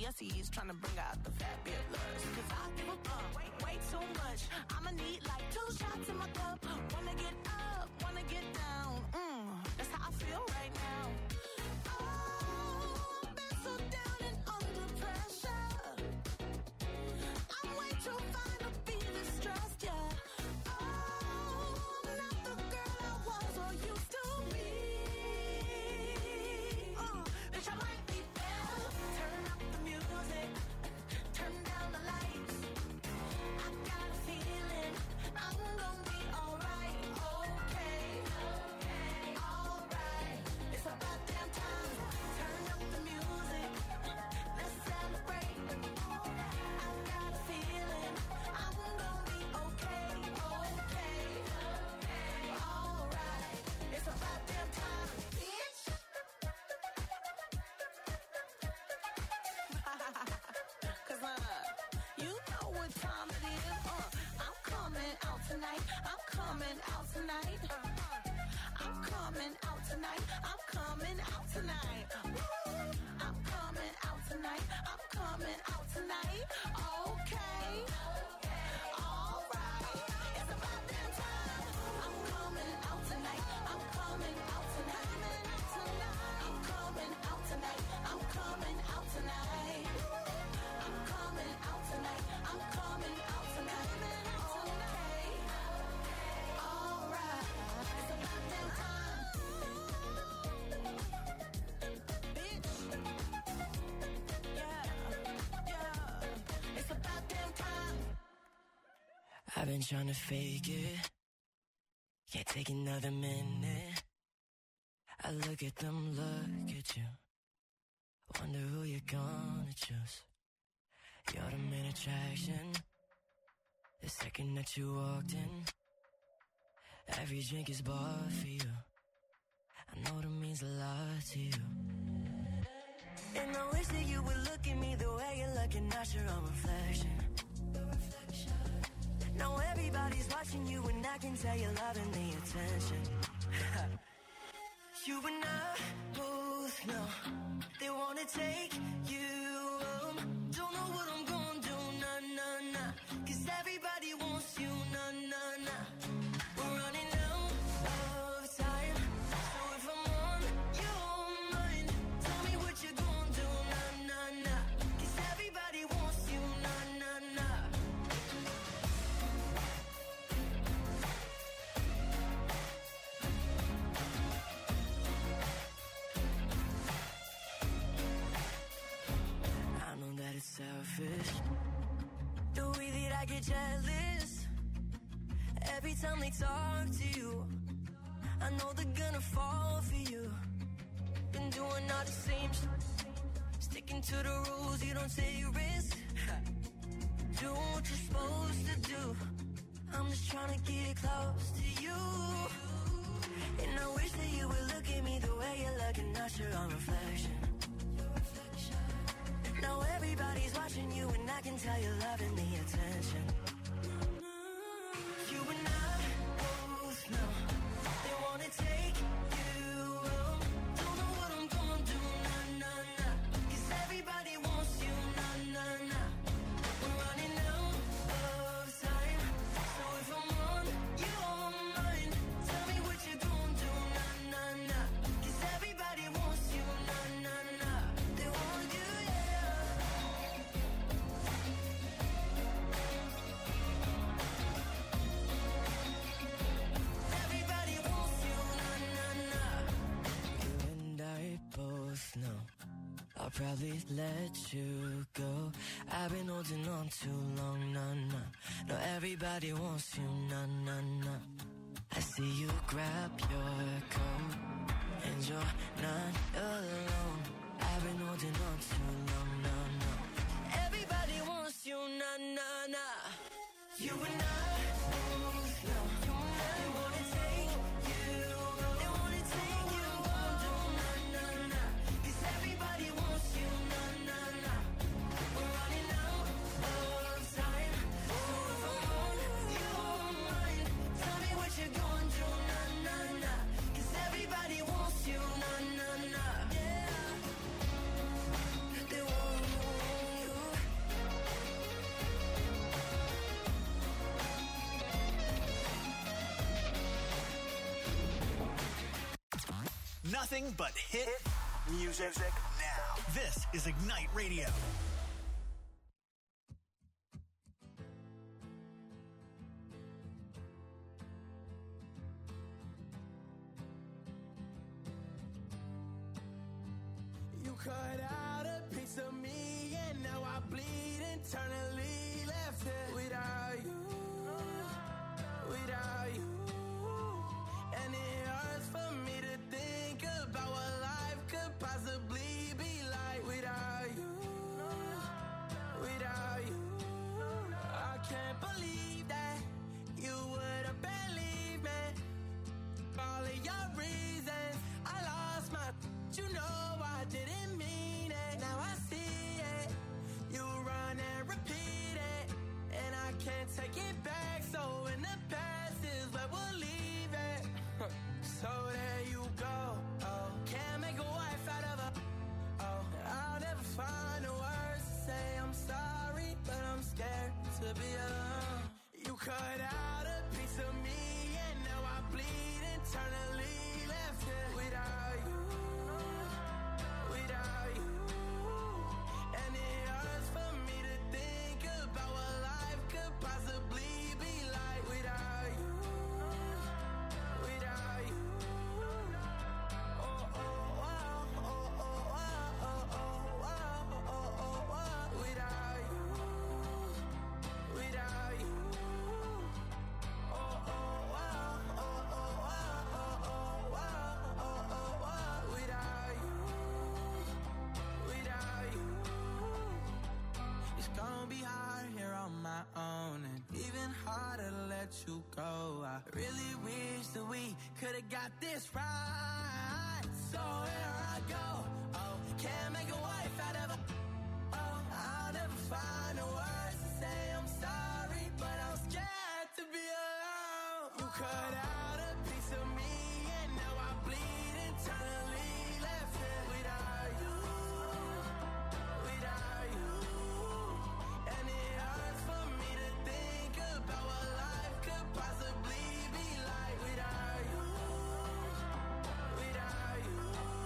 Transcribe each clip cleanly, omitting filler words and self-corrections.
GCSEs trying to bring out the fabulous. Cause I give up way too much. I'ma need like 2 shots in my cup. Wanna get up, wanna get down. That's how I feel right now. Oh, I've been so down and under pressure. I'm way too fine to be this stressed, yeah. Oh, I'm not the girl I was or used to be. Bitch, I might be better. Turn up the music, turn down the lights. I got a feeling I'm gonna be alright, okay, alright. It's about damn time. Turn up the music, let's celebrate. I got a feeling I'm gonna be okay, alright. It's about damn time, bitch. Cause you know what time it is. I'm coming out tonight. I'm coming out tonight. I'm coming out tonight. I'm coming out tonight. I'm coming out tonight. I'm coming out tonight. Okay. Alright. It's about that time. I'm coming out tonight. I'm coming out tonight. I'm coming out tonight. I'm coming out tonight. I'm coming out tonight. I'm coming out tonight. Okay. Alright. It's about that time. Bitch. Yeah. It's about damn time. I've been trying to fake it. Can't take another minute. I look at them, look at you. Wonder who you're gonna choose. You're the main attraction. The second that you walked in, every drink is bought for you. I know that means a lot to you. And I wish that you would look at me the way you're looking at your own reflection. Now everybody's watching you and I can tell you're loving the attention. You and I both know they wanna take you home. Don't know what I'm gonna do, nah, nah, nah. Cause everybody wants you, nah, nah, nah. We're running out of time. So if I'm on your mind, tell me what you're gonna do, nah, nah, nah. Cause everybody wants you, nah, nah, nah. I know that it's selfish, the way that I get jealous every time they talk to you. I know they're gonna fall for you. Been doing all the same sticking to the rules, you don't take risks. Do what you're supposed to do. I'm just trying to get close to you. And I wish that you would look at me the way you're looking at your own reflection. Now everybody's watching you and I can tell you're loving the attention. You and I both know they wanna take you home. Don't know what I'm gonna do, nah, nah, nah. Cause everybody wants you, nah, nah, nah. We're running out of time. So if I'm on your mind, tell me what you're gonna do, nah, nah, nah. Cause everybody wants you, nah, nah, nah. They want you, yeah. Everybody wants you, nah, nah, nah. You and I both know I'll probably let you go. I've been holding on too long, nah, nah. No, everybody wants you, nah, nah, nah. I see you grab your coat and you're not alone. I've been holding on too long, nah, nah. Everybody wants you, nah, nah, nah. You and I both know they wanna take you, they wanna take you home, nah, nah, nah. Cause everybody wants you, nah, nah, nah. We're running out of time. So if I'm on your mind, tell me what you're gonna do, nah, nah, nah. Cause everybody wants you, nah, nah, nah. Yeah. They want you. Nothing but hit music now. This is Ignite Radio. You cut out a piece of me and now I bleed internally, left here without you, without you. And it hurts for me to think about what life could possibly be like without you, without you. I can't believe that you would have believed me. All of your reasons, I lost my, you know I didn't mean it. Now I see it. You run and repeat it, and I can't take it back. So in the past is where we'll leave it. So there you go. Oh, can't make a wife out of her. Oh, I'll never find the words to say I'm sorry, but I'm scared to be alone. You cut out a piece of me, and now I bleed internally, left here without you, without you. And it hurts for me to think about what life could possibly be like without you, without you. Oh, oh, oh, oh, oh, oh, oh, oh, oh, oh, oh, without you, without you. Oh, oh, oh, oh, oh, oh, oh, oh, oh, oh, without you, without you. It's gonna be hard here on my own, and even harder to let you go. I really wish that we could've got this right. So here I go. Oh, can't make a wife out of her. Oh, I'll never find the words to say I'm sorry, but I'm scared to be alone. You cut out a piece of me, and now I bleed internally, left here without you, without you. And it hurts for me to think about what life could possibly be like without you, without you.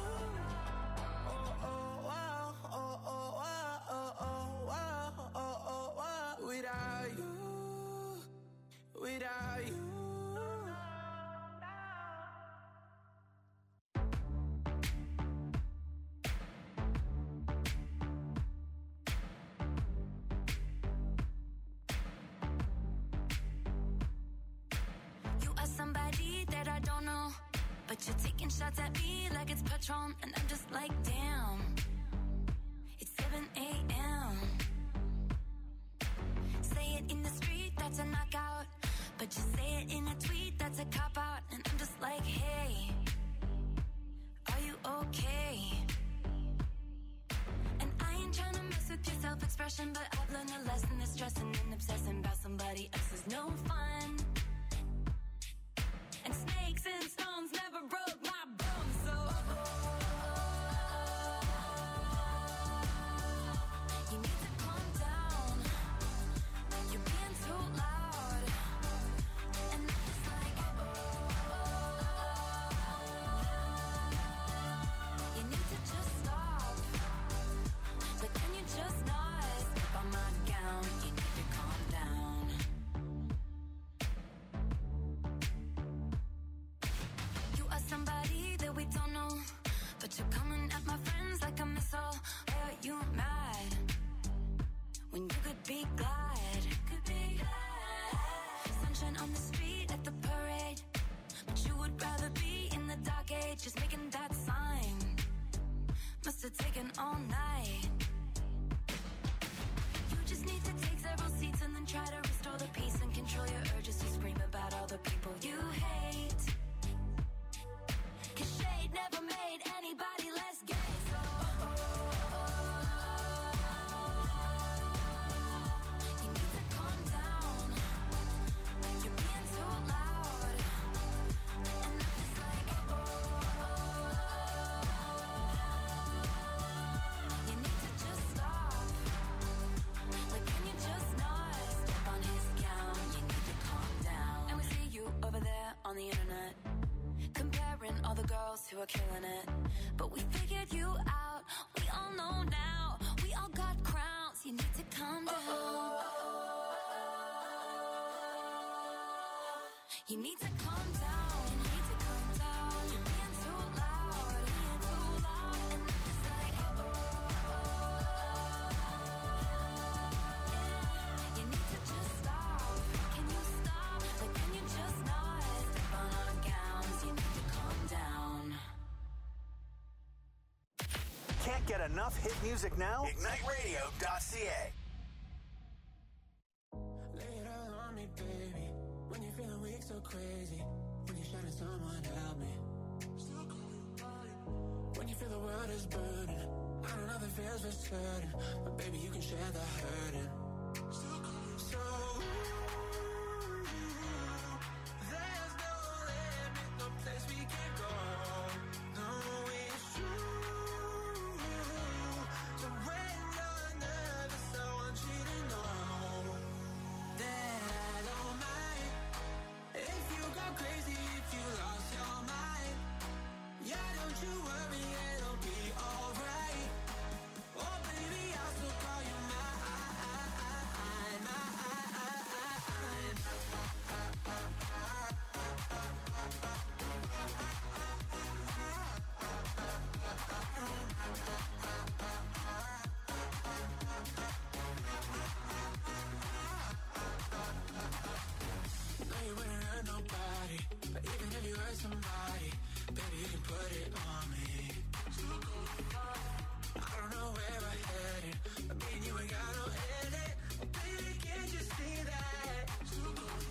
Oh, oh, oh, oh, oh, oh, oh, oh, oh, oh, without you, without you. You are somebody that I don't know, but you're taking shots at me like it's Patron, and I'm just like, damn. It's 7 a.m. Say it in the street, that's a knockout, but you say it in a tweet, that's a cop-out, and I'm just like, hey, are you okay? And I ain't trying to mess with your self-expression, but I've learned a lesson that stressing and obsessing about somebody else is no fun. And snakes and stones never broke my bones, so you need to calm down. You're being too loud, and I'm just like, you need to just stop. But then you just not step on my gown. You need to calm down. You are all the girls who are killing it. But we figured you out, we all know now. We all got crowns, you need to calm down. You need to calm down, you need to calm down. You're being too loud, being too loud. And it's like, you need to just stop. Can you stop? Like, can you just not step on our gowns? You need to calm down. Can't get enough hit music now? IgniteRadio.ca. Lay it all on me, baby. When you're feeling weak, so crazy. When you're shouting, someone help me. When you feel the world is burning, I don't know the feels for certain, but baby, you can share the hurting. So there's no limit, no place we can go. No, it's true. So when you're nervous, I want you to know that I don't mind if you go crazy, if you lost your mind. Yeah, don't you worry, it'll be alright. Oh baby, I'll still call you mine. No, you wouldn't hurt nobody, but even if you hurt somebody, baby, you can put it on me. I don't know where we're headed, but me and you ain't got no edit. Oh, baby, can't you see that? So,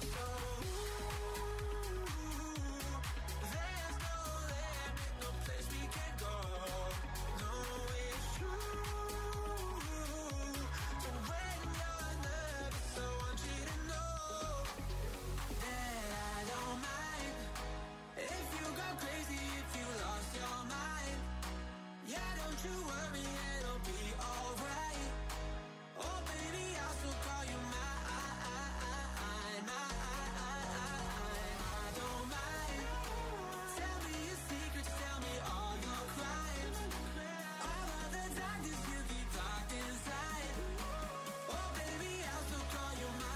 there's no limit, no place we can go. No, it's true. So when you're nervous, I want you to know that I don't mind if you go crazy, if you lost your mind. Yeah, don't you worry, it'll be alright. Oh baby, I'll still call you mine. I don't mind. Tell me your secrets, tell me all your crimes. All of the darkness you keep locked inside. Oh baby, I'll still call you mine.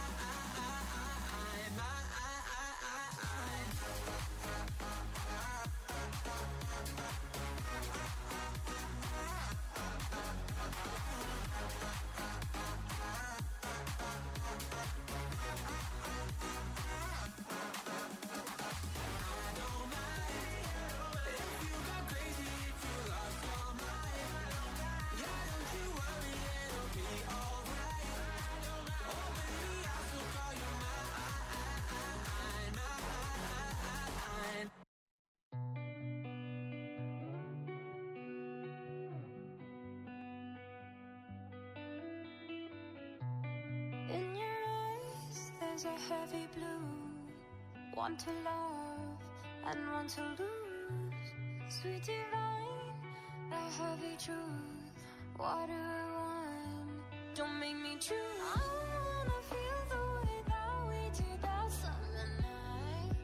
In your eyes, there's a heavy blue. One to love and one to lose. Sweet divine, a heavy truth. What do I want? Don't make me choose. I wanna feel the way that we did that summer night.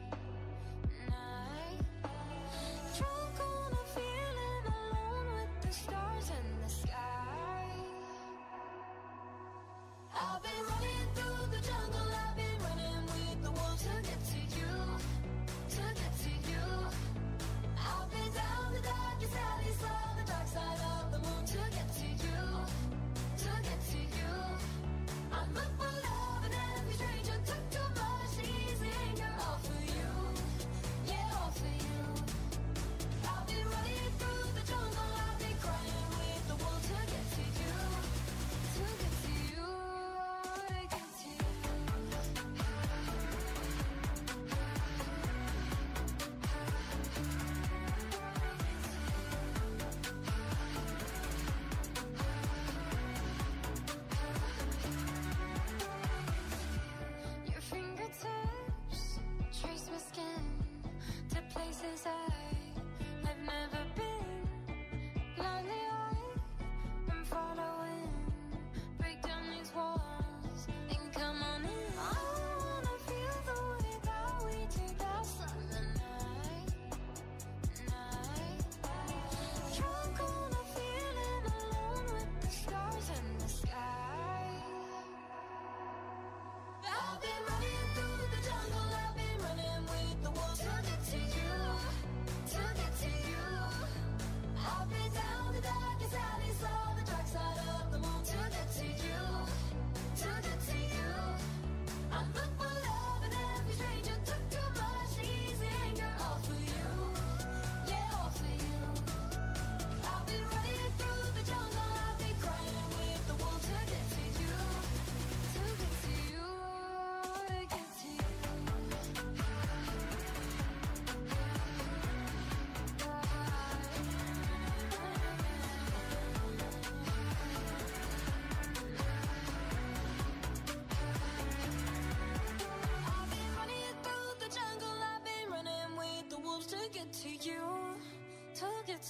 Drunk on a feeling, alone with the stars in the sky. I've been running through the jungle, I've been running with the wolves to get to you, to get to you. I've been down the darkest alley, saw the dark side of the moon to get to you, to get to you. I'm up for love and every stranger took too much easy anger, all for you, yeah, all for you. I've been running through the jungle, I've been crying with the wolves to get to you, to get to you.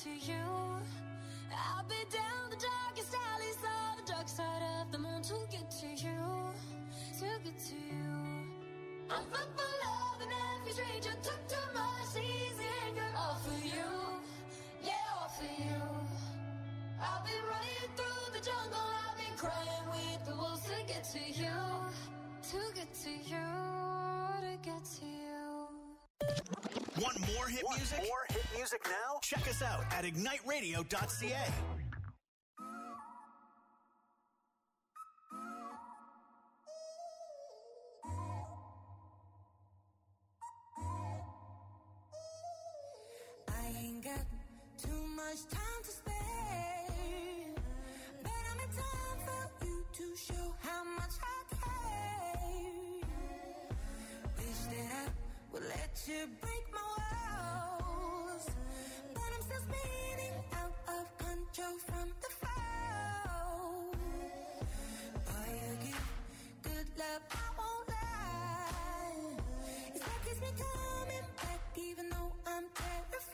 to you. I'll be down the darkest alleys of the dark side of the moon to get to you, to get to you. I'm fucked for love and every stranger took too much easy anger. All for you, yeah, all for you. I've been running through the jungle, I've been crying with the wolves to get to you, to get to you, to get to you. Want more hit music? More hit music now? Check us out at igniteradio.ca. I ain't got too much time to spare, but I'm in time for you to show how much I care. Wish that I would let you break my walls, but I'm still spinning out of control from the fall. Boy, you give good love, I won't lie. It's what keeps me coming back even though I'm terrified.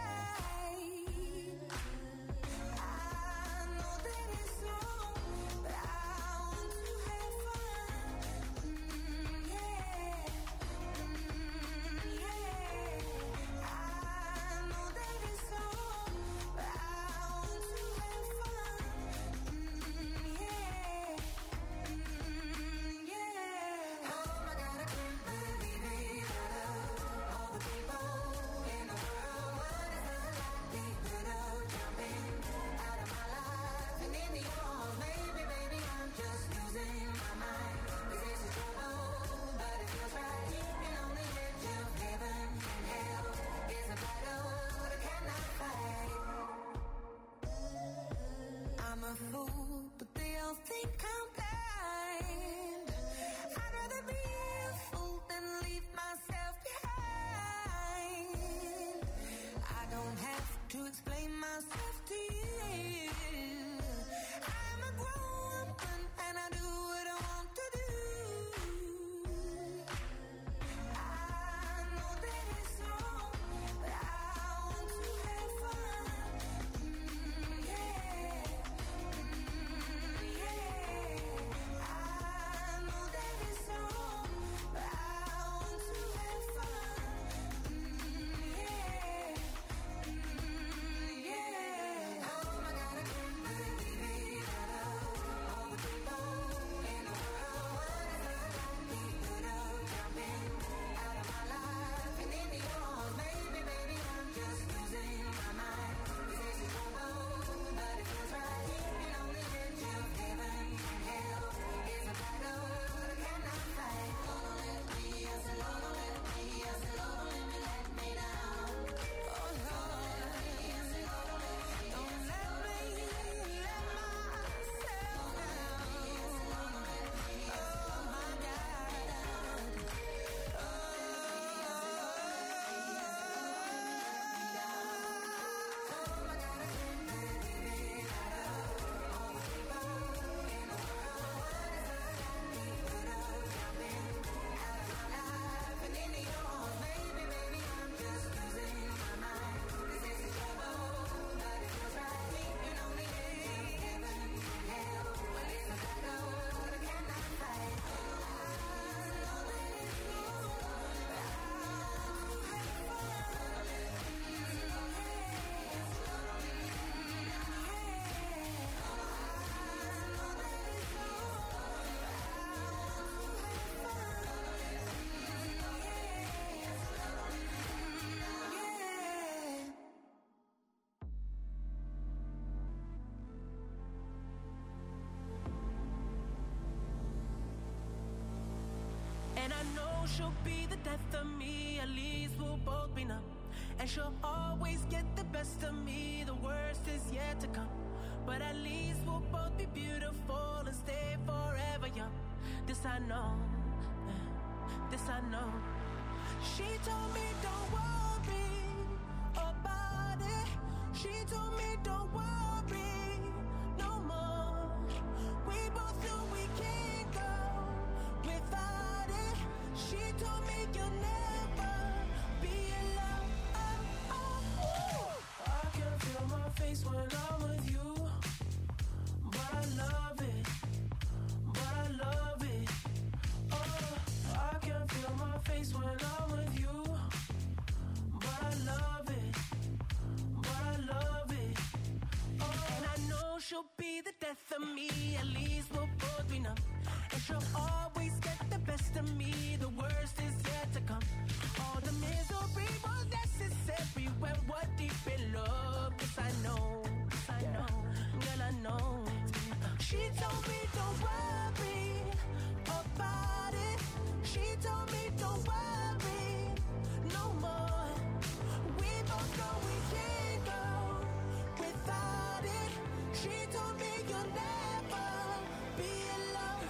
I know that it's wrong, but I want to have fun. Yeah. Yeah. I know that it's wrong, but I want to have fun. Yeah. Yeah. Oh my God, I can't believe it. All the people in the world, what is the likelihood of jumping out of my life and into yours? Maybe I'm just losing my mind. 'Cause this is trouble, but it feels right. And on the edge of heaven and hell is a battle that I cannot fight. I'm a fool, but they all think I'm blind. I'd rather be a fool than leave myself behind. I don't have to explain myself to you. I'm a grown woman and I do what I want to do. I know that it's wrong, but I want to have fun. Yeah. Yeah. I know that it's wrong, but I want to have fun. Yeah. Yeah. Oh my God, I can't believe it. All the people in the world, what is the likelihood of jumping out of my life and into yours? Maybe I'm just losing my mind. 'Cause this is trouble, but it feels right. And on the edge of heaven and hell is a battle that I cannot fight. Lord, let me, I said, Lord, let me, I said, Lord, let me down. Oh Lord, let me, I said, Lord, don't let me let myself down. Oh my God. And I know she'll be the death of me, at least we'll both be numb. And she'll always get the best of me, the worst is yet to come. But at least we'll both be beautiful and stay forever young. This I know, this I know. She told me don't worry about it. She told me don't worry no more. We both knew we can't go without it. She told me you'll never be alone. I can feel death of me, at least we'll both be numb. And she'll always get the best of me, the worst is yet to come. All the misery was necessary when we're deep in love. Yes, I know, girl, I know. She told me don't worry about it. She told me don't worry no more. We both know we can't go without it. She told me you'll never be alone.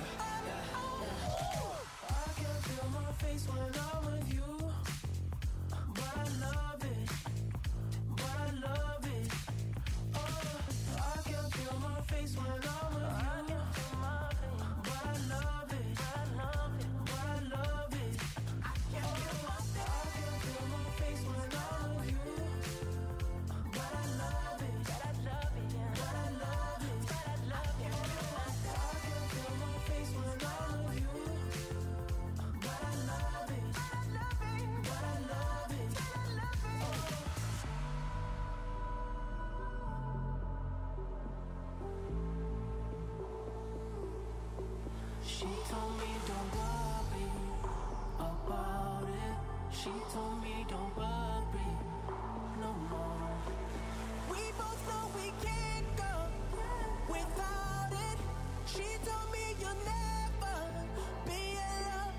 I can feel my face when I'm with you, but I love it, but I love it. Oh, I can feel my face when I'm with you, but I love it, but I love it, but I love it. I can feel my face when I'm with you, but I love it, but I love it, but I love it, but I love it. I can feel my face when I'm with you, but I love it, but I love it, but I love it, but I love it. She told me don't worry about it. She told me don't worry no more. We both know we can't go without it. She told me you'll never be alone.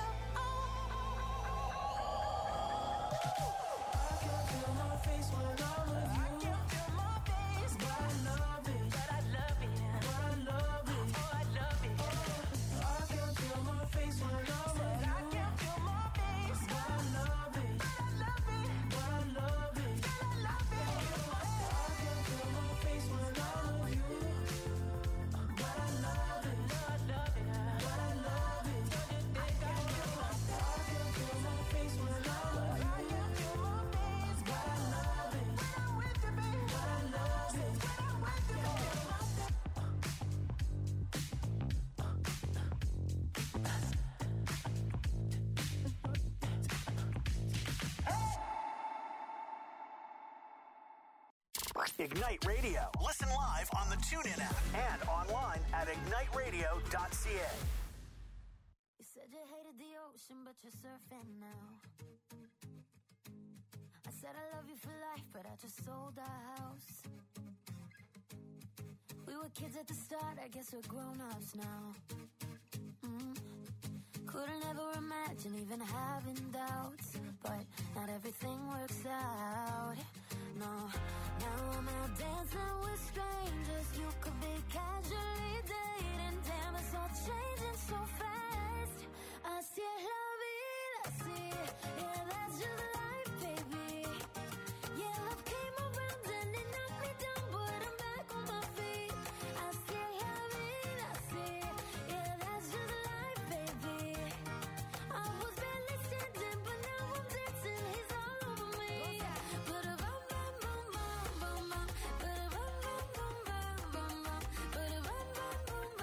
I can feel my face when I'm with you, but I love it, but I love it, but I love it. Oh, I love it. I can feel my face when I'm with you, but I love it, but I love it, but I love it. I can feel my face when I'm with you, but I love it, but I love it, but I love it. I can feel my face when I'm with you, but I love it, but I love it, Ignite Radio. Listen live on the TuneIn app and online at igniteradio.ca. You said you hated the ocean, but you're surfing now. I said I love you for life, but I just sold our house. We were kids at the start, I guess we're grown-ups now. Couldn't ever imagine even having doubts, but not everything works out. No, now I'm out dancing with strangers. You could be casually dating. Damn, it's all changing so fast. Así es la vida, así. Yeah, that's just life, baby. Yeah, love came around and it knocked me down, but I'm back on my feet. Así es la vida, así. Yeah, that's just life, baby. I was barely standing, but now I'm dancing. He's all over me. But a bum bum bum bum bum bum. But a bum bum bum bum bum bum. But a bum bum bum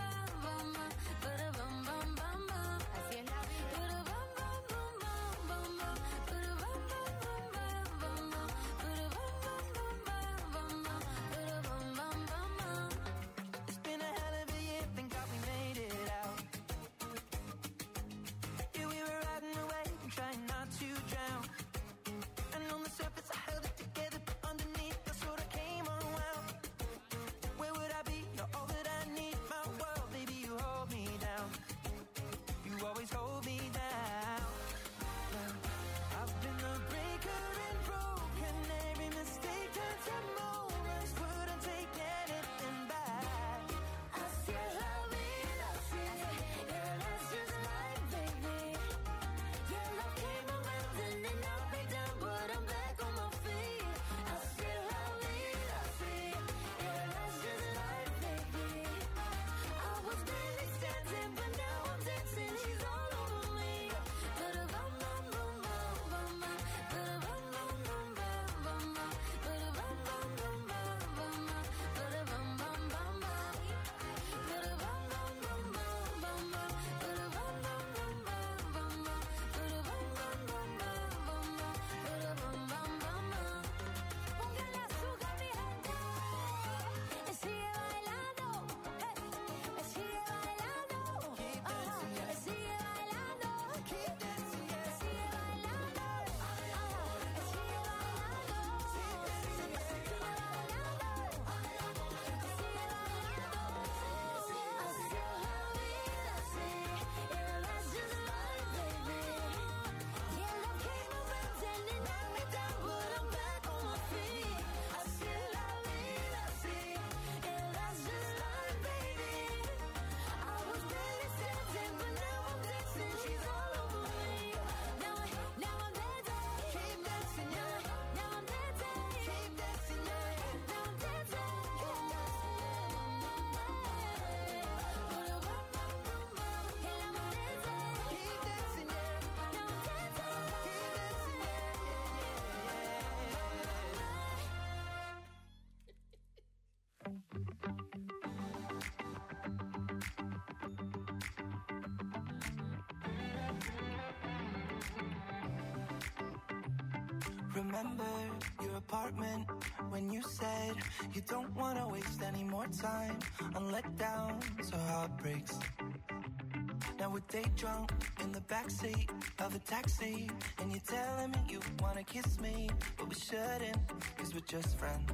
Remember your apartment when you said you don't want to waste any more time on letdowns or heartbreaks. Now we're day drunk in the backseat of a taxi, and you're telling me you want to kiss me, but we shouldn't, cause we're just friends.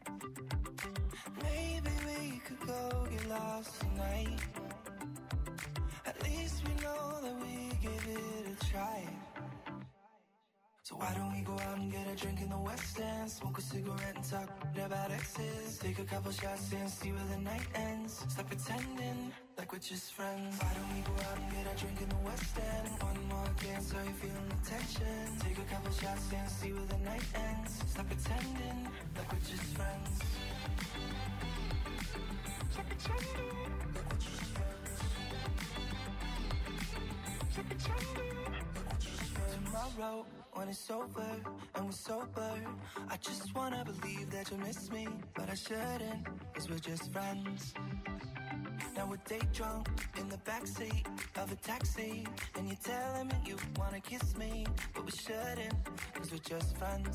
Maybe we could go get lost tonight. At least we know that we give it a try. So why don't we go out and get a drink in the West End, smoke a cigarette and talk about exes, take a couple shots and see where the night ends. Stop pretending like we're just friends. Why don't we go out and get a drink in the West End? One more dance, are you feeling the tension? Take a couple shots and see where the night ends. Stop pretending like we're just friends. Stop pretending like we're just friends. Stop pretending like we're just friends. Tomorrow, when it's over and we're sober, I just wanna believe that you'll miss me, but I shouldn't, cause we're just friends. Now we're day drunk in the backseat of a taxi, and you're telling me you wanna kiss me, but we shouldn't, cause we're just friends.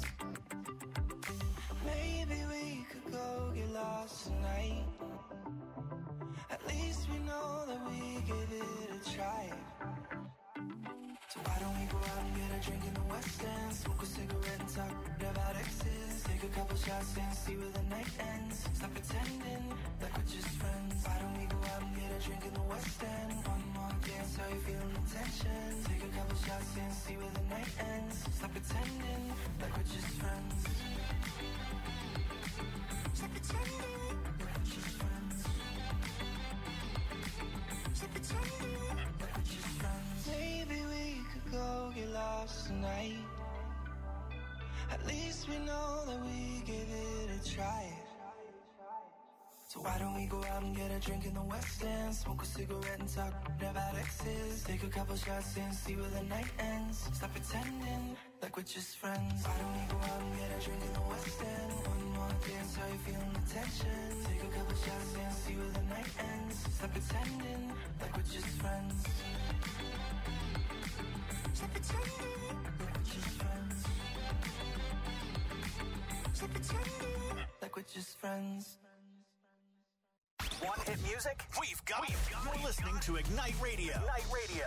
Maybe we could go get lost tonight. At least we know that we give it a try. So why don't we go out and get a drink in the West End, smoke a cigarette and talk about exes, take a couple shots and see where the night ends. Stop pretending like we're just friends. Why don't we go out and get a drink in the West End? One more dance, are you feeling the tension? Take a couple shots and see where the night ends. Stop pretending like we're just friends. Stop pretending like we're just friends. Stop pretending like we're just friends. Maybe we could go get lost tonight. At least we know that we give it a try. So why don't we go out and get a drink in the West End, smoke a cigarette and talk about exes, take a couple shots and see where the night ends. Stop pretending like we're just friends. Why don't we go out and get a drink in the West End? One more dance, are you feeling the tension? Take a couple shots and see where the night ends. Stop pretending like we're just friends. Stop pretending like we're just friends. Stop pretending like we're just friends. Want hit music? We've got it. You're listening to Ignite Radio. Ignite Radio.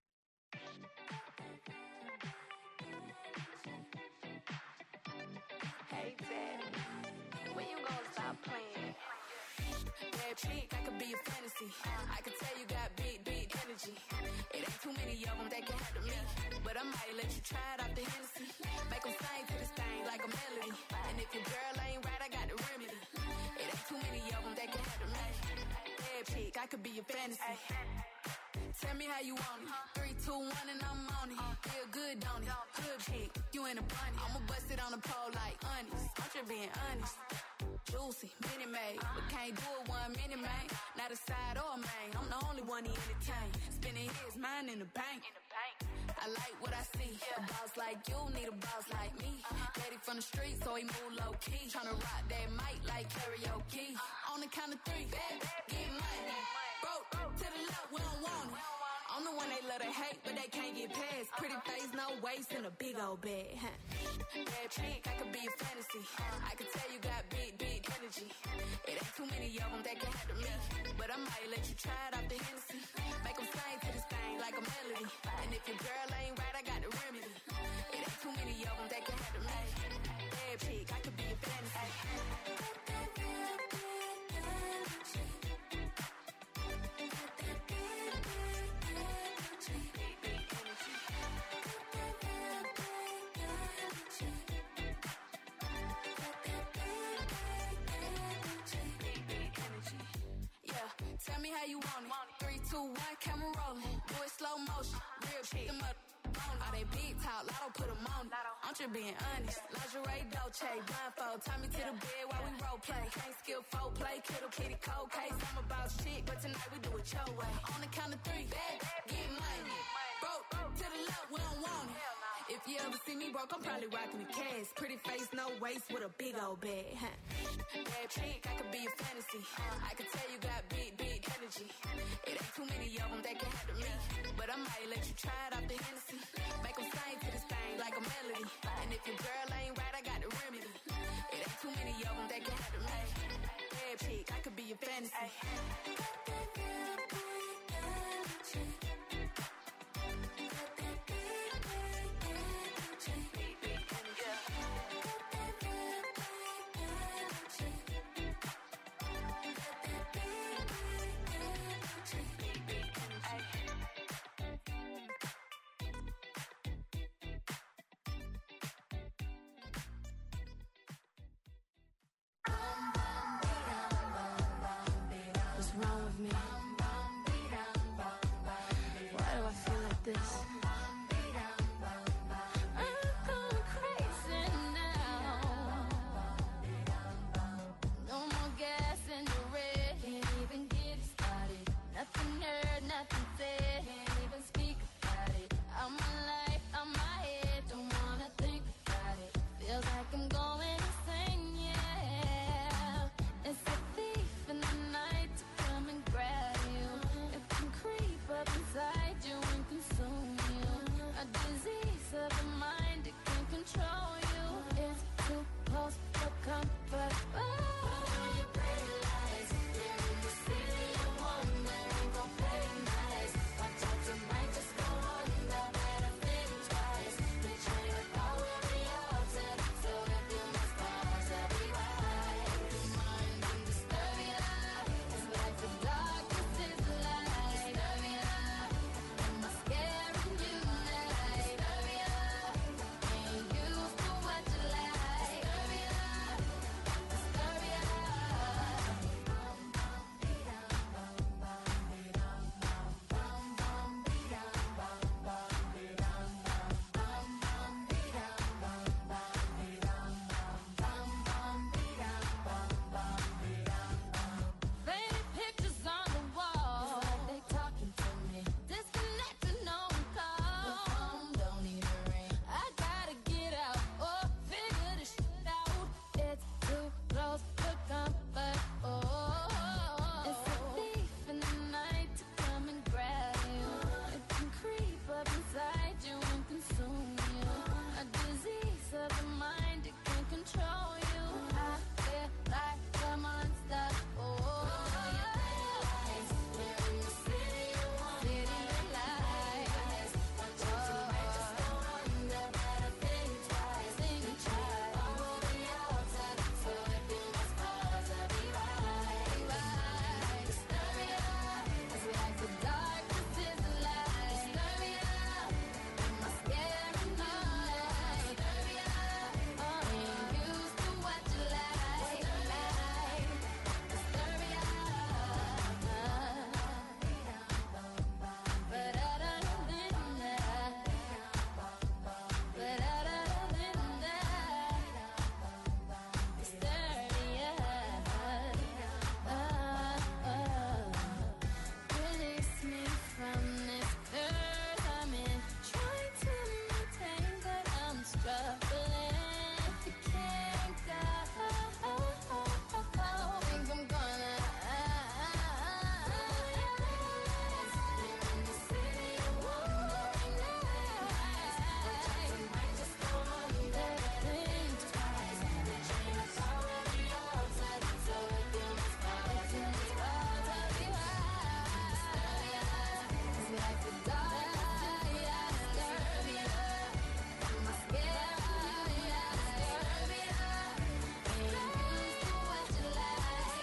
Hey, Daddy, when you gonna stop playing? Bad chick, I could be a fantasy. I could tell you got big, big energy. It ain't too many of them that can handle me, but I might let you try it off the Hennessy. Make them sing to this thing like a melody. And if your girl ain't right, I got the remedy. It ain't too many of them that can handle me. Bad chick, I could be a fantasy. Tell me how you want it. 3, 2, 1 and I'm on it. Feel good, don't it? Hood chick, you in a bunny. I'ma bust it on the pole like honest. I'm just being honest. Juicy, mini made, but can't do it 1 minute, man. Not a side or a main. I'm the only one he entertain. Spinning his mind in the bank. I like what I see. A boss like you need a boss like me. Daddy from the street, so he move low key. Tryna rock that mic like karaoke. On the count of 3, get money. Broke to the left, we don't want it. I'm the one they love to hate, but they can't get past. Pretty face, no waist, and a big old bag. Bad chick, I could be a fantasy. I could tell you got big, big energy. It ain't too many of them that can handle me, but I might let you try it off the Hennessy. Make them sing to this thing like a melody. And if your girl ain't right, I got the remedy. It ain't too many of them that can handle me. Bad chick, I could be a fantasy. Tell me how you want it. 3, 2, 1, camera rolling. Do it slow motion. Real shit. Them up. All they big talk, Lotto put them on. I'm just being honest. Lingerie, Dolce, blindfold. Tie me to the bed while we role play. Can't skill folk play. Kittle kitty cold case. I'm about shit, but tonight we do it your way. On the count of 3, get money. Broke to the left, we don't want it. If you ever see me broke, I'm probably rocking the cash. Pretty face, no waist, with a big old bag. Bad chick, I could be a fantasy. I could tell you got big, big energy. It ain't too many of them that can handle me. But I might let you try it off the Hennessy. Make them sing to this thing like a melody. And if your girl ain't right, I got the remedy. It ain't too many of them that can handle me. Bad chick, I could be your fantasy. What's wrong with me? Why do I feel like this? I'm going crazy now. No more gas in the red. Can't even get it started. Nothing heard, nothing said. Can't even speak about it. I'm my life, I'm my head. Don't wanna think about it. Feels like I'm going insane, yeah. It's a thief in the night to come and grab you. It can creep up inside you and consume you. A disease of the mind, it can control you. It's too close for comfort. Oh, you pretty lies. You're in the city of wonder. Ain't gon' play nice. Watch out, you might just go under. Better think twice. The train of thought will be altered. So if you must pause, I'll be right. Your mind can disturb you. It's like the darkness is the light. Disturb you. Am I scaring you now? Disturb you. Ain't used to what you like. Disturb you. Disturb you. Faded pictures on the wall. It's like they talking to me. Disconnected, no one call. The phone don't even ring. I gotta get out or figure this shit out. It's too close for comfort. Oh, it's a thief in the night to come and grab you. It can creep up inside you and consume you. A disease of the mind, it can control you. I feel like a monster. Oh, you realize we're in the city of wonder. City of lies. Watch out, you might just go under. Better think twice. Think twice. I will be altered. So if you must pause, I'll be right. Disturb you. It's like the darkness is the light. Disturb you. Am I scaring you? Disturb you. Ain't used to what you like. Disturb you. But I don't think that. But I don't think that. Disturb you. Release me from this curse I'm in. Trying to maintain, but I'm struggling to can't go. Think I'm gonna. You're in the city of wonder. Might just go under. Think twice. The train of thought will be altered. So if you must pause, I'll be right. It's like the darkness is the light. Disturb you. Am I scared? Disturb you. Ain't used to what you like.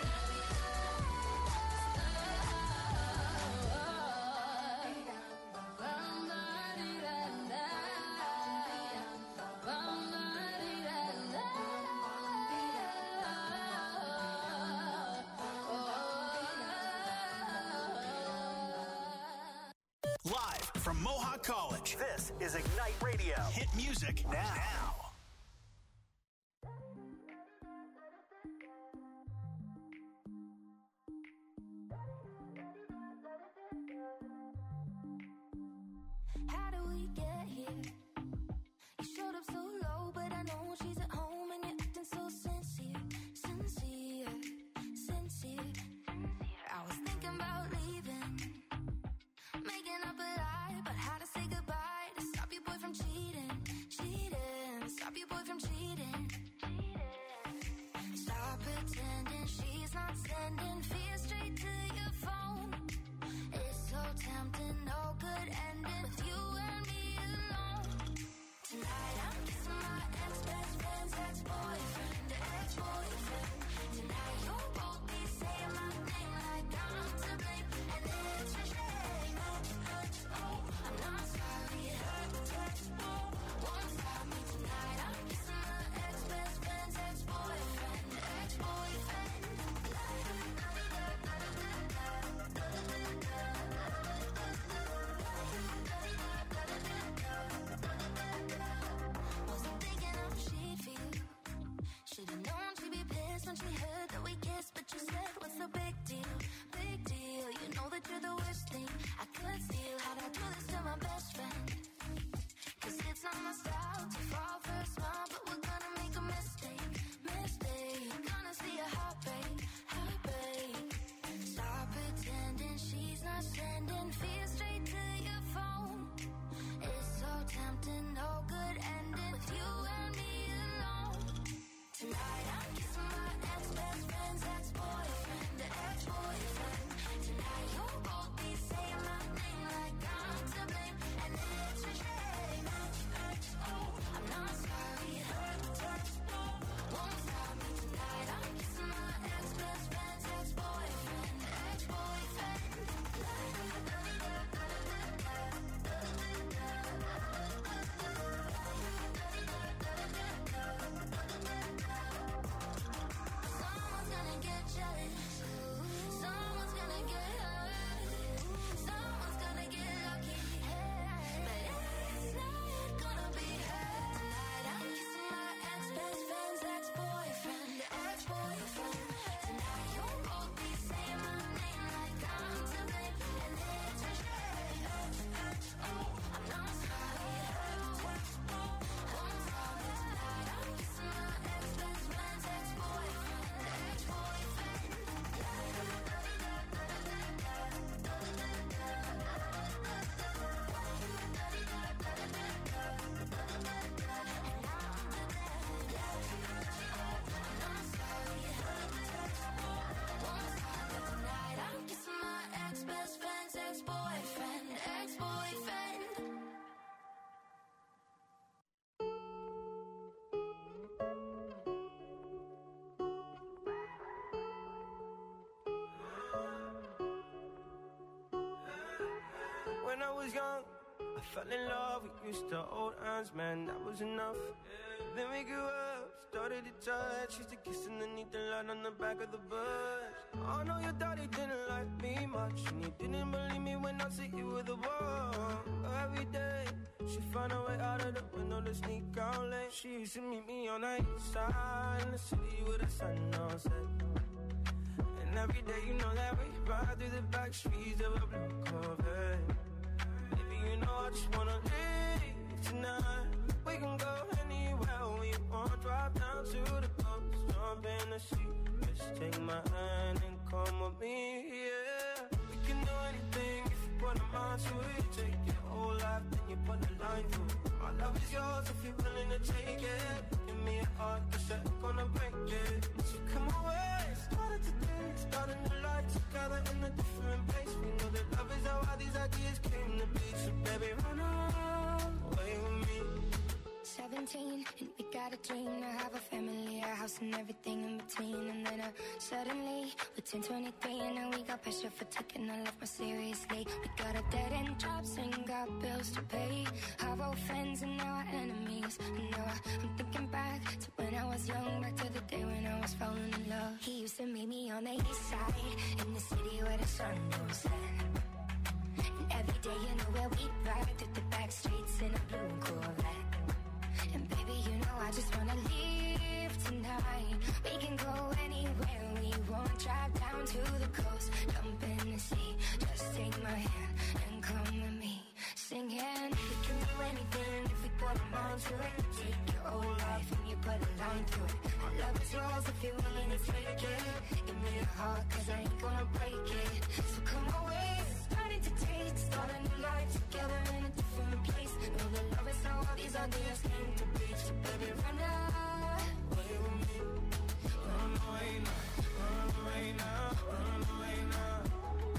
Live from Mohawk College, this is Ignite Radio. Hit music now. How do we get here? You showed up so low, but I know she's at home and you're acting so sincere. I was thinking about leaving. ex-boyfriend, ex-boyfriend. When I was young, I fell in love. We used to hold hands, man, that was enough. Then we grew up, started to touch. Used to kiss underneath the light on the back of the bus. I know your daddy didn't like me much, and he didn't believe me when I said you were the one. Every day, she found a way out of the window to sneak out late. She used to meet me on the east side in the city with the sun on set. And every day, you know that we ride through the back streets of a blue Corvette. Baby, you know I just wanna leave tonight. We can go anywhere we want. Drive down to the coast, jump in the sea. Just take my hand and come with me, yeah. We can do anything if you put a mind to it. Take your whole life, then you put a line through it. My love is yours if you're willing to take it. Give me a heart, 'cause I'm gonna break it. So come away, started today, starting to life together in a different place. We know that love is how all these ideas came to be. So baby, run away with me. 17, and we got a dream to have a family, a house and everything in between. And then suddenly, we're 10, 23, and now we got pressure for taking our life more seriously. We got a dead-end jobs and got bills to pay. Our old friends and now our enemies. And now I'm thinking back to when I was young, back to the day when I was falling in love. He used to meet me on the east side, in the city where the sun don't set. And every day, you know where we ride through the back streets in a blue Corvette. And baby, you know I just wanna leave tonight. We can go anywhere we want. Drive down to the coast, jump in the sea. Just take my hand and come with me. Singing, we can do anything if we put our mind to it. Take your whole life and you put a line through it. My love is yours if you're willing to take it. Give me a heart, 'cause I ain't gonna break it. So come away, starting to taste. Start a new life together in a different place. Know that love is how all these ideas came to be. So baby, run away with me. Run away now, run away now, run away now.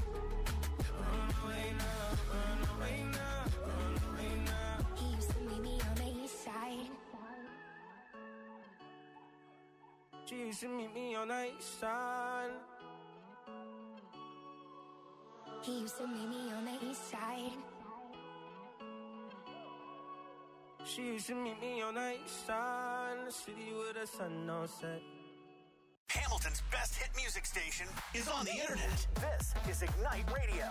Run away now, run away now, run away now. He used to meet me on the east side. She used to meet me on the east side. He used to meet me on the east side. She used to meet me on the east side, in the city with the sun on set. Hamilton's best hit music station is on the internet. This is Ignite Radio.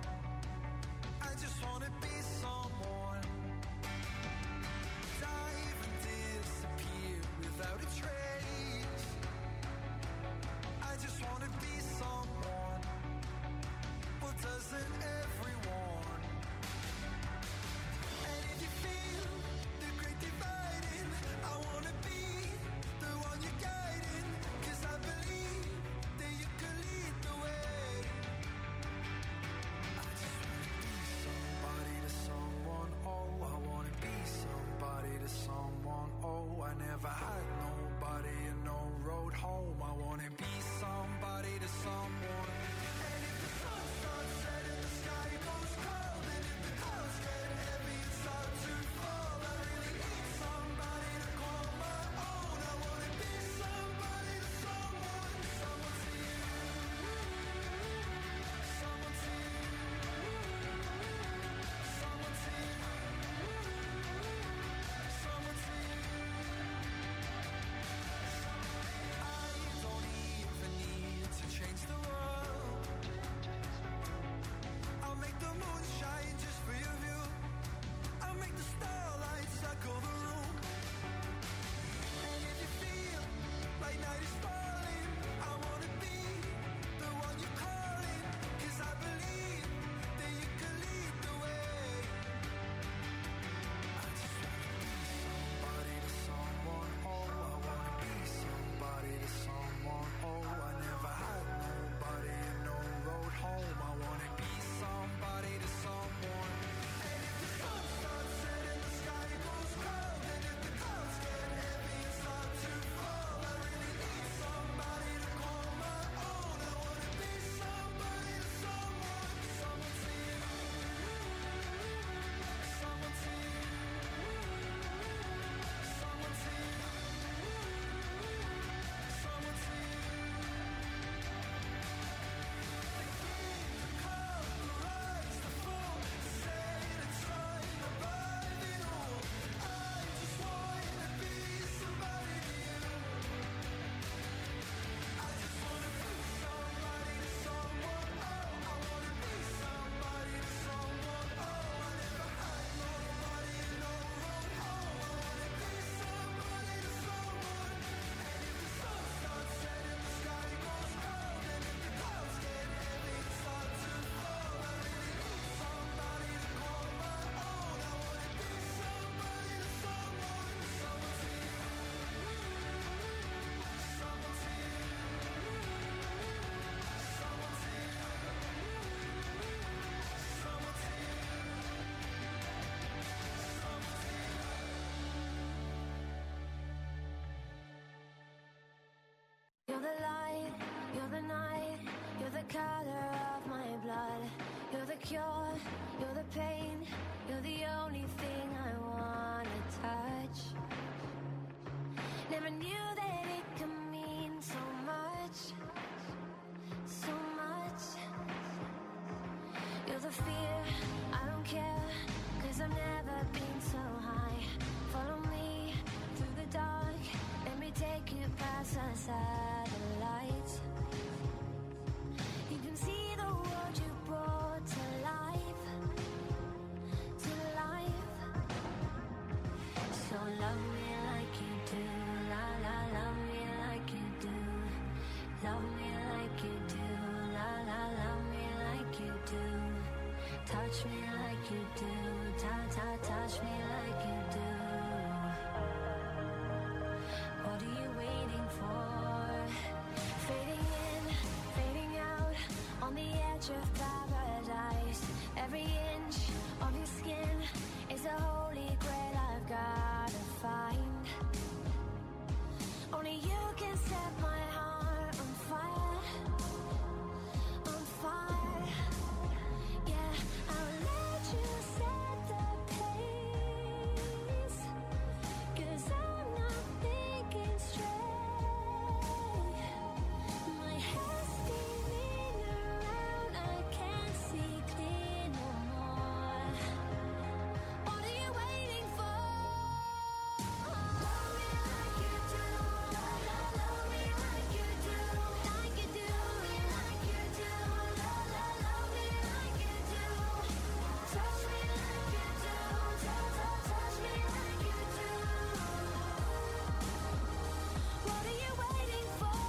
Dive satellites. You can see the world you brought to life, to life. So love me like you do, la la, love me like you do. Love me like you do, la la, love me like you do. Touch me like you do, touch me like you do. What are you waiting for? Fading in, fading out, on the edge of paradise. Every inch of your skin is a holy grail I've gotta find. Only you can set my heart on fire, on fire. Yeah, I'll let you set the pace, 'cause I'm not thinking straight. My head's spinning around, I can't see clear no more. What are you waiting for? Love me like you do, love me like you do, like you do, like you do, love me like you do. Touch me like you do, touch me like you do. What are you waiting for?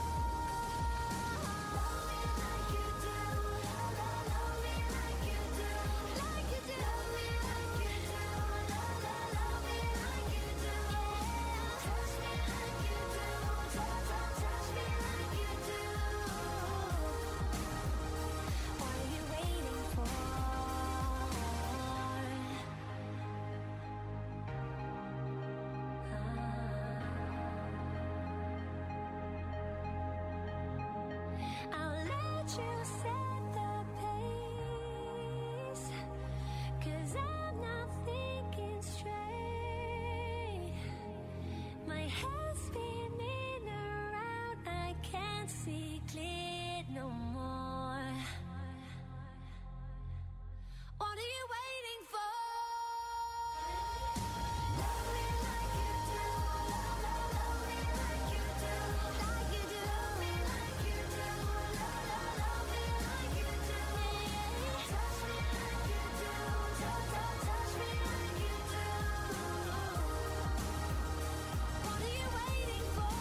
Love me like you do, love me like you do, like you do, love me like you do, love me like you do. Touch me like you do, touch me like you do. What are you waiting for? I'll let you set the pace, 'cause I'm not thinking straight. My head's spinning around, I can't see clear no more. What are you waiting for? Love me like you do, love me like you do, like you do, like you do, love me like you do. Touch me like you do, touch me like you do. What are you waiting for?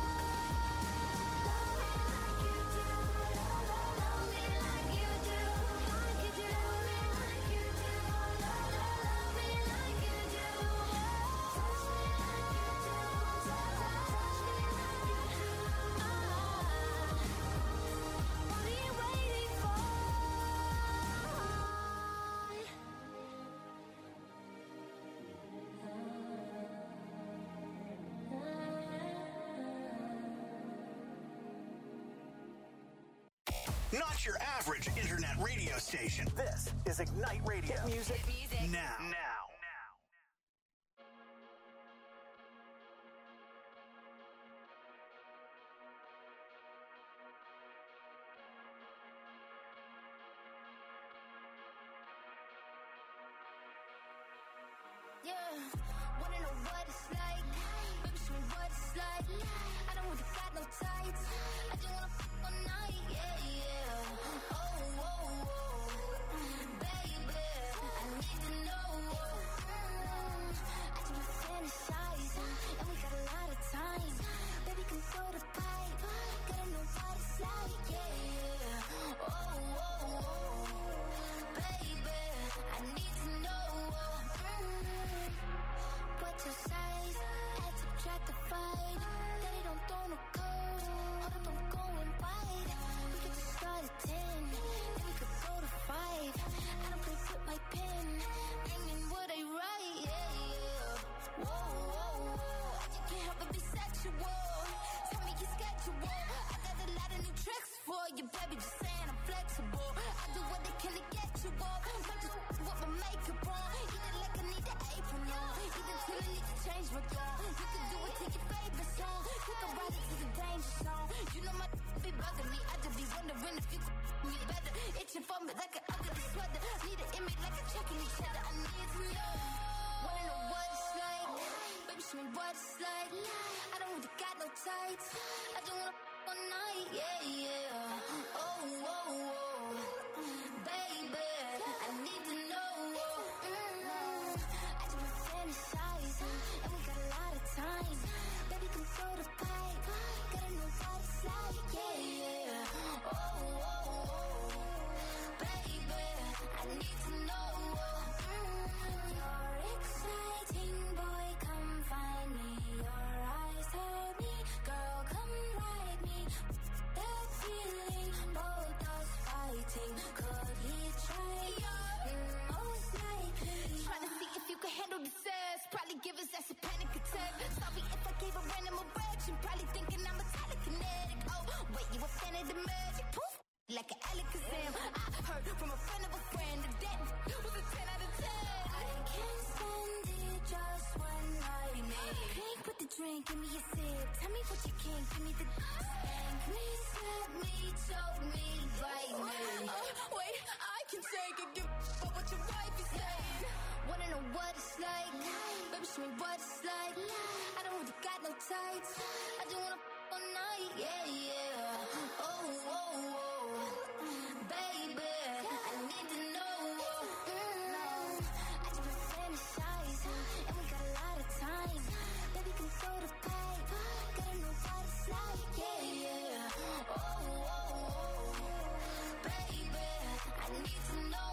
Love me like you do, love me like you do, like you do, like you do, love me like you do. Touch me like you do, touch me like you do. What are you waiting for? Not your average internet radio station. This is Ignite Radio. Hit music now. Yeah, wanna know what it's like? Baby, show me what it's like. I don't really got no tights. I just wanna fuck all night. Yeah, yeah. Oh, oh, oh. Baby, I need to know. I just been fantasizing, and we got a lot of time. Baby, come throw the pipe. Gotta know what it's like. Yeah, yeah. Oh, oh, oh. Baby, I need to know. What's your size? Add, subtract, divide. They don't throw no curves. Hold up, don't go and bite. We could just start at 10, then we could go to 5. I don't play with my pen, meaning what I write. Yeah, yeah. Whoa, whoa, whoa. I just can't help but be sexual. Tell me your schedule. I got a lot of new tricks for you, baby. Just saying I'm flexible. I do what they can to get you up. Might just with my makeup on. Eat it like I need an apron on. Eat until I need to change my girl. You can do it to your favorite song. You can ride it to the danger zone. You know my be bugging me. I just be wondering if you could me better. Itching for me like an ugly sweater. Need an image like a checking each other. I need to know. Wanna know what it's like? Baby, show me what it's it's like. I don't really got no tights. I just wanna all night, yeah, yeah. Oh, oh, oh, baby, I need to know. I just wanna fantasize, and we got a lot of time. Baby, come throw the pipe. Gotta know what it's like, yeah, yeah. Oh, oh, oh, baby, I need to know. You're exciting, boy, come find me. Your eyes hurt me, girl, come ride me. That feeling, both us fighting. Could he try? Most likely. Trying to see if you can handle the sass. Probably give us that's a panic attack. Sorry if I gave a random erection. Probably thinking I'm a telekinetic. Oh, wait, you a fan of the magic? Poof, like an Alakazam. I heard from a friend of a friend that was a 10 out of 10. I can't stand it just one night. Pink with the drink, give me a sip. Tell me what you can, give me the spank me, slap me, choke me, bite me. Wait, I can take it. Give for what your wife is saying. Wanna know what it's like? Baby, show me what it's like. I don't really got no tights. I just wanna all night, yeah, yeah. Oh, oh, oh, baby, I need to know. I just wanna fantasize, and we got a lot of time. Baby, come throw the pipe. Gotta know what it's like, yeah, yeah. Oh, oh, oh, baby, I need to know.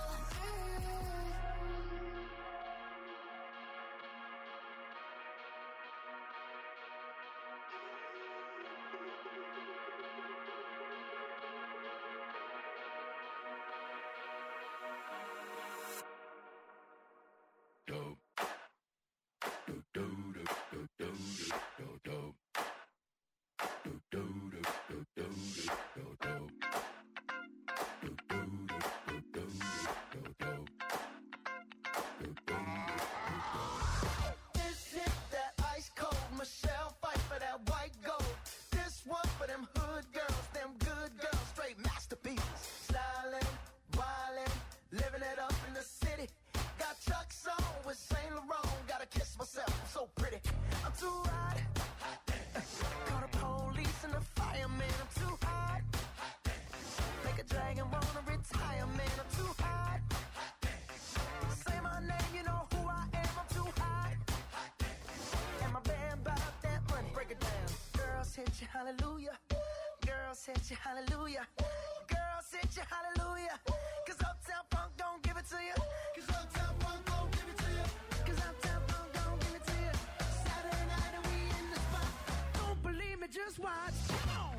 This hit that ice cold Michelle fight for that white gold. This one for them hood girls, them good girls, straight masterpieces. Styling, wildin', living it up in the city. Got Chuck's on with Saint Laurent. Gotta kiss myself, I'm so pretty. I'm too hot. Call the police and the fireman. I'm too hot. Make a dragon wanna retire, man. I'm too hot. Say my name, you know who I am. I'm too hot. And my band bought that money. Break it down. Girls hit you, hallelujah. Girls hit you, hallelujah. Girls hit you, hallelujah. Cause Uptown Funk don't give it to you. Cause Uptown Funk don't give it to you. Cause Uptown Funk don't give it to you. Saturday night and we in the spot. Don't believe me, just watch. Come on.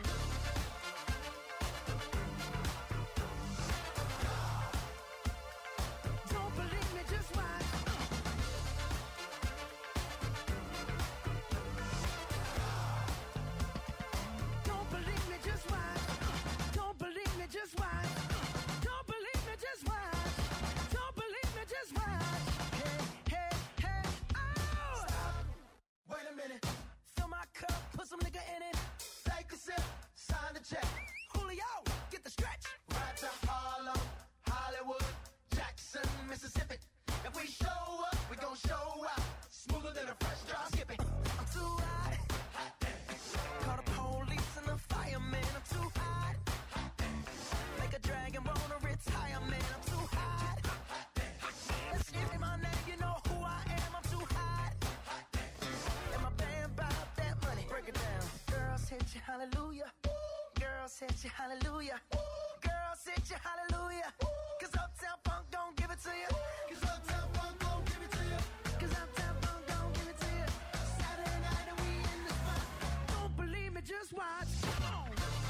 Don't believe me, just watch. Don't believe me, just watch. Don't believe me, just watch. Don't believe me, just watch. Don't believe me, just watch. Hey, hey, hey, oh! Stop. Wait a minute. Fill my cup, put some nigga in it. Take a sip, sign the check. Julio, get the stretch. Right to Harlem, Hollywood, Jackson, Mississippi. If we show up, we gon' show out. Smoother than a fresh drop skipping. I'm too hot. Call the police and the fireman. I'm too hot. Make a dragon wanna retire, man. I'm too hot. Let's give me my name, you know who I am. I'm too hot. And my band bought that money. Break it down. Girls hit you, hallelujah. Girls hit you, hallelujah. Girls hit you, hallelujah. Cause Uptown Funk don't give it to you. Cause Uptown Funk don't give it to you. Cause Uptown Funk don't give it to you. Saturday night and we in the spot. Don't believe me, just watch. Come on.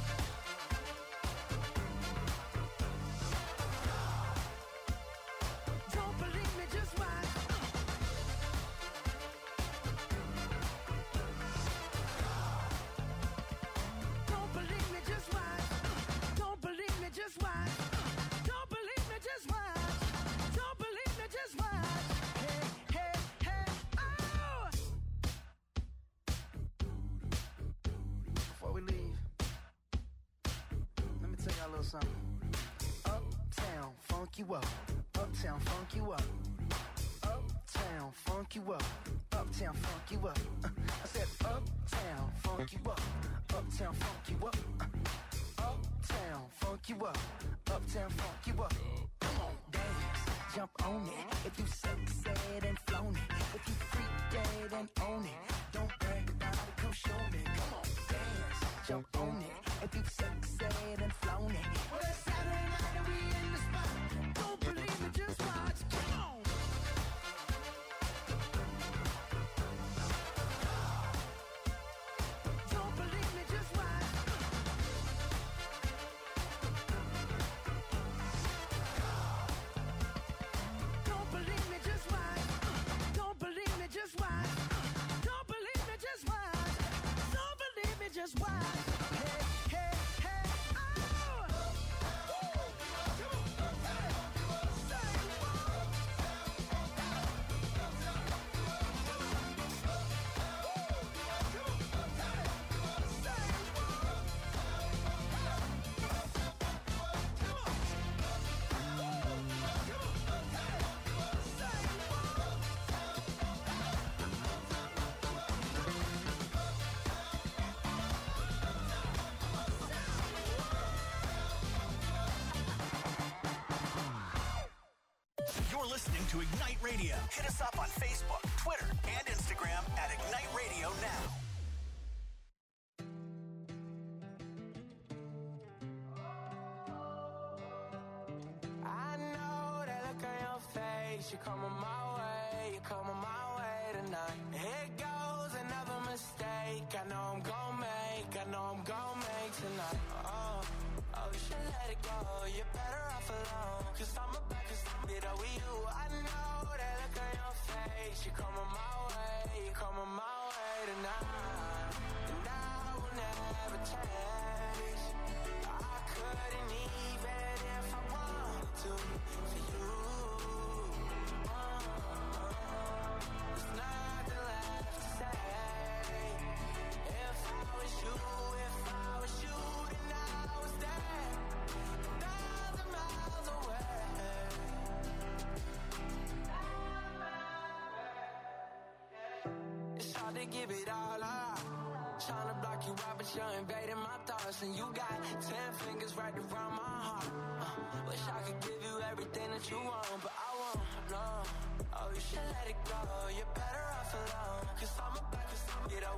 Don't believe me, just watch. Don't believe me, just watch. Don't believe me, just watch. Don't believe me, just watch. Don't believe me, just watch. Hey, hey, hey, oh! Before we leave, let me tell y'all a little something. Uptown, funk you up. Uptown, funk you up. Uptown, funk you up. Uptown, funk you up. funk you up. Uptown funk you up. Uptown funk you up. Uptown funk you up. Come on, dance, jump on it. If you said and flown it, if you freak dead and own it, don't brag about it, come show me. Come on, dance, jump on it. If you said and flown it, well, it's Saturday night and we in the spot. Don't believe me, just watch. Come on. Don't believe me, just watch. Don't believe me, just watch. Don't believe me, just watch. Don't believe me, just watch. Don't believe me, just watch. Hey, hey, hey, oh! You're listening to Ignite Radio. Hit us up on Facebook, Twitter, and Instagram at Ignite Radio Now. I know that look on your face. You're coming my way. You're coming my way tonight. Here goes another mistake. I know I'm gon' make. I know I'm gon' make tonight. Oh, you should let it go. You're better off alone. Cause I'm about to get over you. I know that look on your face. You're coming my way. You're coming my way tonight. And I will never change. I couldn't even if I wanted to for you. There's nothing left to say. If I was you, then I was there, 1,000 miles away. It's hard to give it all up. Tryna block you out, but you're invading my thoughts. And you got 10 fingers right around my heart. Wish I could give you everything that you want, but I won't, no. Oh, you should let it go. You're better off alone. Cause I'm about to get away.